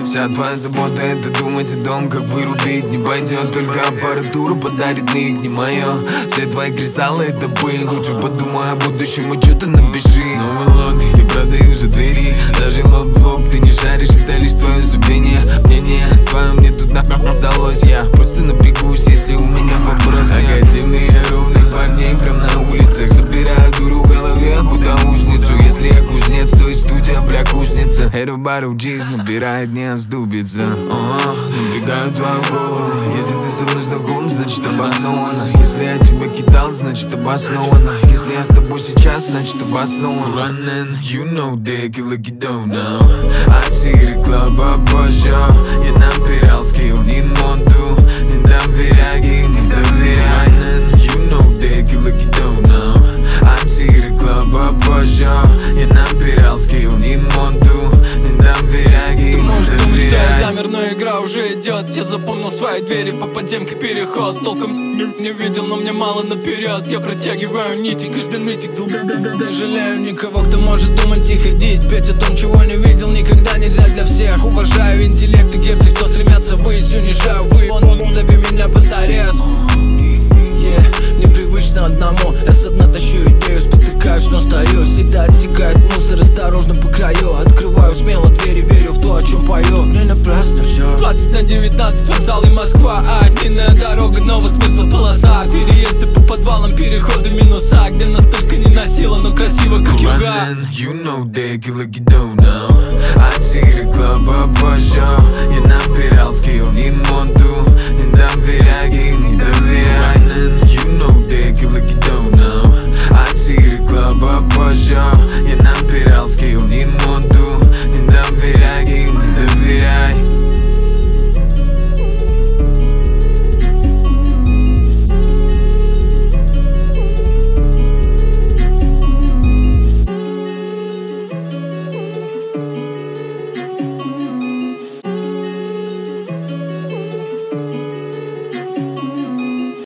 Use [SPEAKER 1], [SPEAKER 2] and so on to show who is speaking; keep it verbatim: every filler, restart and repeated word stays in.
[SPEAKER 1] Вся твоя забота — это думать о том, как вырубить. Не пойдет, только аппаратуру подарит миг, не мое. Все твои кристаллы — это пыль. Лучше подумай о будущем и что-то напиши. Новый лот я продаю за двери. Даже лоб в лоб ты не шаришь, это лишь твое забвение. Мнение твое мне тут нахуй сдалось. Я просто напрягусь, если у меня вопросы. Академия ровных парней прям на улицах. Забираю дуру в голове, будто узницу. Если я кузнец, то и студия прокусница. Everybody G's набирает, не оступится. Напрягаю твою голову. Если ты со мной знаком, значит обоснованно. Если я тебя кидал, значит обоснованно. Если я с тобой сейчас, значит обоснованно. Running, you know they kill like you don't know. Антиреклама позже. Я набирал скилл, не монту. Не доверяй им, не доверяй. Running, you know they kill like you don't know. Антиреклама позже. Я набирал скилл, не монту. Не доверяй им, не
[SPEAKER 2] Может думать, что я
[SPEAKER 1] доверяй.
[SPEAKER 2] замер, но игра уже идет. Я запомнил свои двери, по подземке переход. Толком не, не видел, но мне мало наперед. Я протягиваю нити, каждый нытик долб. Не жалею никого, кто может думать и ходить. Петь о том, чего не видел, никогда нельзя для всех. Уважаю интеллект и герцы, что стремятся ввысь. Унижаю вы, он, зови меня Панторез. Yeah, непривычно одному. Я с дна тащу идею, спотыкаюсь, но стою. Всегда отсекает мусор, осторожно по краю. Открываю смело двери, верю в то, о чем пою. Не напрасно все. Двадцать на девятнадцать, вокзал и Москва. А длинная дорога, новый смысл полоса. Переезды по подвалам, переходы минуса. Где настолько не насило, но красиво, как юга.
[SPEAKER 1] Running, you know they kill like you don't know. Антиреклама позже. Я набирал скилл, не монту. Не доверяй им, не доверяй. Running,